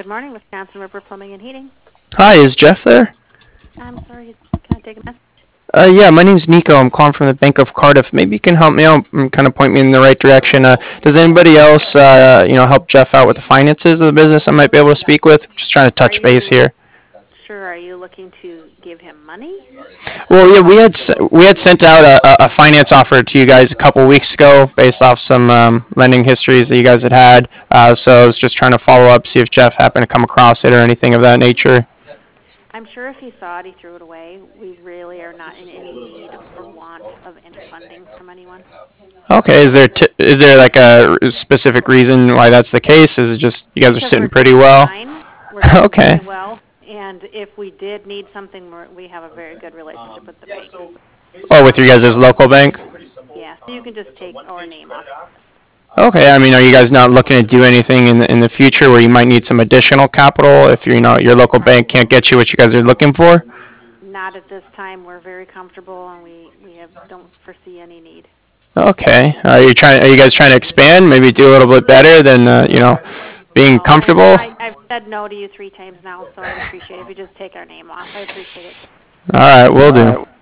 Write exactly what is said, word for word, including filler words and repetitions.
Good morning, Wisconsin River Plumbing and Heating. Hi, is Jeff there? I'm sorry, can I take a message? Uh, yeah, my name's Nico. I'm calling from the Bank of Cardiff. Maybe you can help me out and kind of point me in the right direction. Uh, does anybody else, uh, you know, help Jeff out with the finances of the business I might be able to speak with? Just trying to Are touch base you here. sure? Are you looking to give him money? Well, yeah, we had s- we had sent out a, a finance offer to you guys a couple weeks ago based off some um, lending histories that you guys had had. Uh, so I was just trying to follow up, see if Jeff happened to come across it or anything of that nature. I'm sure if he saw it, he threw it away. We really are not in any need or want of any funding from anyone. Okay, is there t- is there like a specific reason why that's the case? Is it just you guys are Because sitting we're pretty doing well? fine. We're doing Okay. very well. And if we did need something, we're, we have a very good relationship with the bank. Oh, with your guys' local bank? Yeah, so you can just take our name off. Okay, I mean, are you guys not looking to do anything in the, in the future where you might need some additional capital if you know your local bank can't get you what you guys are looking for? Not at this time. We're very comfortable, and we, we have, don't foresee any need. Okay, are you trying? Are you guys trying to expand? Maybe do a little bit better than uh, you know being No, and comfortable? I, I've said no to you three times now, so I'd appreciate it if you just take our name off. I appreciate it. All right, we'll do.